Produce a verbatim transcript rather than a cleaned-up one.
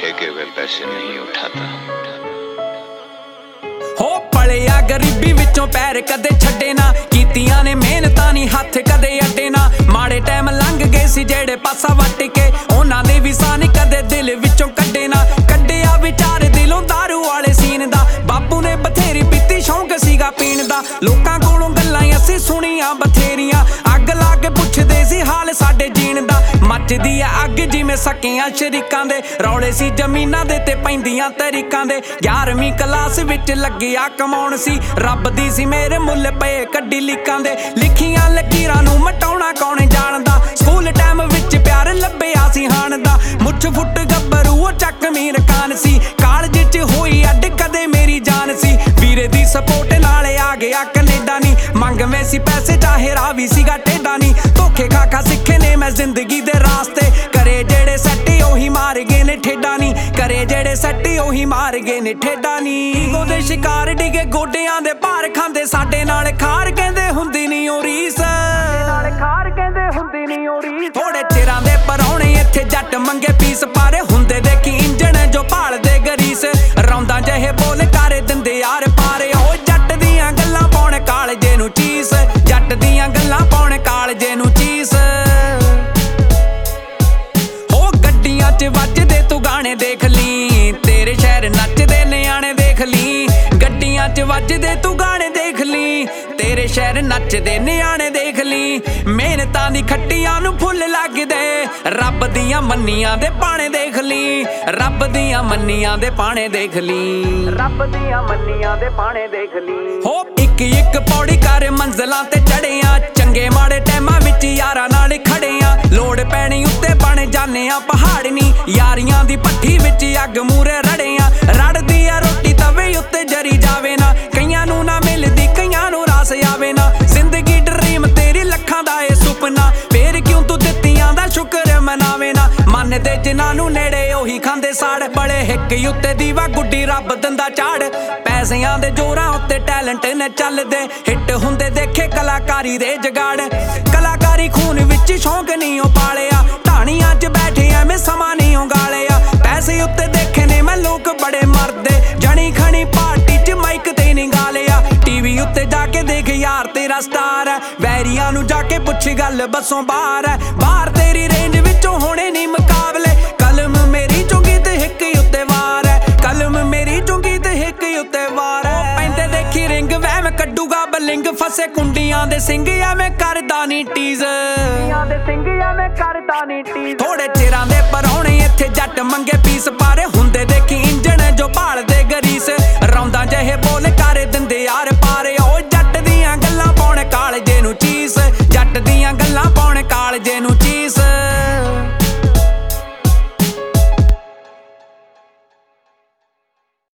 ठेके वे पैसे नहीं उठाता। हो पलिया गरीबी विचों पैर कदे छड्डे ना, कीतियां ने मेहनतां नी हत्थ कदे अड्डे ना। माड़े टाइम लंघ गए सी जेड़े पासा वट के, उन्हां दे भी सान कदे दिल विचों कड्डे ना। कड्डिया विचार दिलों दारू वाले सीन दा, बापू ने बथेरी पीती शौक सीगा पीण दा। लोकां कोलों गल्लां असीं सुणियां बथेरियां, अग ला के पुछदे सी हाल साडे जीण दा। मचदी आ अग जिवें सकियां शरीकां दे, रौले सी जमीनां दे ते पैंदियां तरीकां दे। ग्यारहवीं क्लास विच लग्गिया कमाउण सी, रब दी सी मेरे मुੱਲ पए कड्डी लीकां दे। लिखियां लकीरां नूं मटाउणा कौन जाणदा, स्कूल टाइम विच प्यार लभ्या सी हाण दा। मुੱਛ फुੱਟ गब्बरू ਚੱਕ मीर कान सी, कालज च होई अड्ड कदे मेरी जान सी। ਵੀਰੇ ਦੀ सपोर्ट नाल आ गया कनेडा नी, मंगवे सी पैसे चाहे रावी सीगा टेढ़ा नी। धोखे खा खा सिक्खे ने मैं जिंदगी दे रास्ते, करे जेड़े सट्टे ओही मार गए ने ठेडा नी। करे जेड़े सट्टे ओही मार गए ने ठेडा नी। ईगो दे शिकार डिगे गोडियां दे भार खांदे, साडे नाल खार कहंदे हुंदी नी ओ रीस। खार कहंदे हुंदी नी ओ रीस। थोड़े चिरां दे परौणे इत्थे जट मंगे पीस, पारे हुंदे देखी इंजण जो भालदे गरीस। रौंदा जहे बोल कर दिंदे यार पारे, ओ जट दियां गल्लां पाउण कालजे नूं चीस। जट दियां गल्लां पाउण कालजे नूं चीस। हो गड्डियां च वजदे तू गाने देख ली, तेरे शहर नचदे न्याणे देख ली। गड्डियां च वजदे तू गाने देख ली, तेरे शहर नचदे न्याणे देख ली। मेहनतां दी खट्टियां नूं फुੱਲ लगदे, रब दियां मन्नियां दे पाणे देख ली। रब दियां मन्नियां दे पाणे देख ली। रब दियां मन्नियां दे पाणे देख ली। हो इक इक पौड़ी कर मंजिलां ते चढ़े आ, चंगे माड़े टाइमां विच यारां नाल खड़े आ। लोड़ पैणी उत्ते बण जाने आ पहाड़ नी, यारियां दी भट्ठी विच अग मूरे रड़े आ। रड़दी आ रोटी तवे उत्ते जरी जावे ना, कईयां नूं ना मिलदी कईयां नूं रास आवे ना। जिंदगी ड्रीम तेरी लखां दा ए सुपना, फेर क्यों तू दित्तियां दा शुक्र मनावे ना। मनदे जिन्हां नूं नेड़े ओही खांदे साड़, बड़े हिक उत्ते दीवा गुड्डी रब दिंदा झाड़। पैसियां दे जोरां उत्ते टैलेंट ने चलदे, हिट हुंदे देखे कलाकारी दे जगाड़। कलाकारी खून विच शौक नहीं ओ पालिया, ढाणियां च बैठे एवें समां नहीं ओ गालिया। पैसे उत्ते देखे ने मैं लोक बड़े मरदे, जनी खनी पार्टी च माइक ते नहीं गालिया। टीवी उत्ते जाके देख यार तेरा स्टार है, वैरियां नूं जाके पुछ गल बसों बाहर है। बाहर तेरी रेंज विचों होने नहीं मुकाबले, कलम मेरी चुंगी ते हिक उत्ते वार है। कलम मेरी चुंगी ते हिक उत्ते वार है। पैंदे देखी रिंग वैम कड्डूगा बलिंग, फसे कुंडियां दे सिंग एवें करदा नी टीज। थोड़े चिरां दे परौणे इत्थे जट मंगे पीस, पारे हुंदे देखी इंजण जो भालदे गरीस। रौंदा जहे बोल कर दिंदे यार पारे, ओ जट दियां गल्लां पाउण कालजे नूं चीस। जट दियां गल्लां पाउण कालजे नूं